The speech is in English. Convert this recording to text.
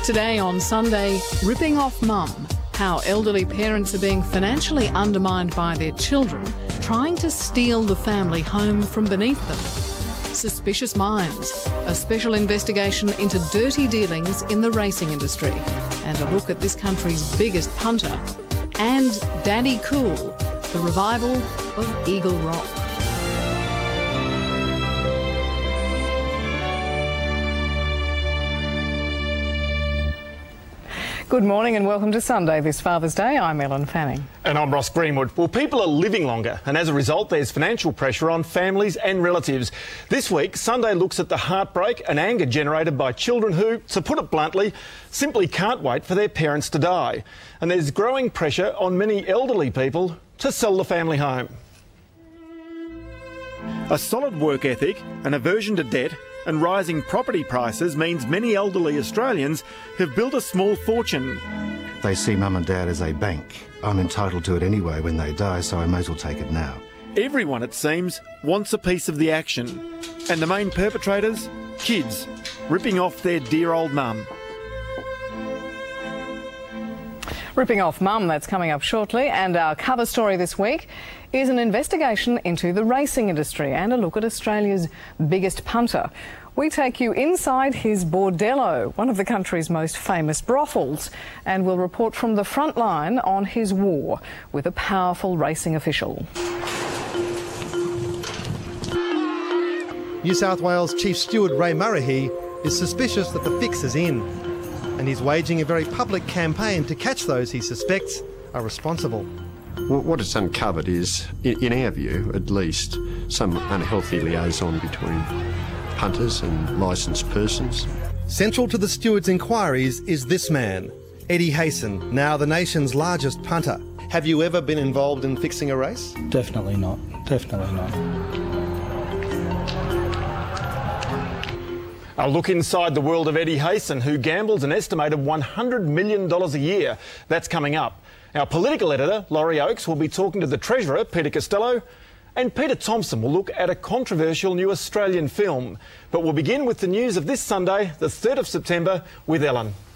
Today on Sunday, ripping off mum, how elderly parents are being financially undermined by their children, trying to steal the family home from beneath them. Suspicious minds, a special investigation into dirty dealings in the racing industry, and a look at this country's biggest punter, and Daddy Cool, the revival of Eagle Rock. Good morning and welcome to Sunday this Father's Day. I'm Ellen Fanning. And I'm Ross Greenwood. Well, people are living longer and as a result there's financial pressure on families and relatives. This week, Sunday looks at the heartbreak and anger generated by children who, to put it bluntly, simply can't wait for their parents to die. And there's growing pressure on many elderly people to sell the family home. A solid work ethic, an aversion to debt and rising property prices means many elderly Australians have built a small fortune. They see mum and dad as a bank. I'm entitled to it anyway when they die, so I may as well take it now. Everyone, it seems, wants a piece of the action. And the main perpetrators? Kids, ripping off their dear old mum. Ripping off mum, that's coming up shortly. And our cover story this week is an investigation into the racing industry and a look at Australia's biggest punter. We take you inside his bordello, one of the country's most famous brothels, and we'll report from the front line on his war with a powerful racing official. New South Wales Chief Steward Ray Murray is suspicious that the fix is in, and he's waging a very public campaign to catch those he suspects are responsible. Well, what it's uncovered is, in our view at least, some unhealthy liaison between punters and licensed persons. Central to the steward's inquiries is this man, Eddie Hayson, now the nation's largest punter. Have you ever been involved in fixing a race? Definitely not. Definitely not. A look inside the world of Eddie Hayson, who gambles an estimated $100 million a year. That's coming up. Our political editor, Laurie Oakes, will be talking to the Treasurer, Peter Costello, and Peter Thompson will look at a controversial new Australian film. But we'll begin with the news of this Sunday, the 3rd of September, with Ellen.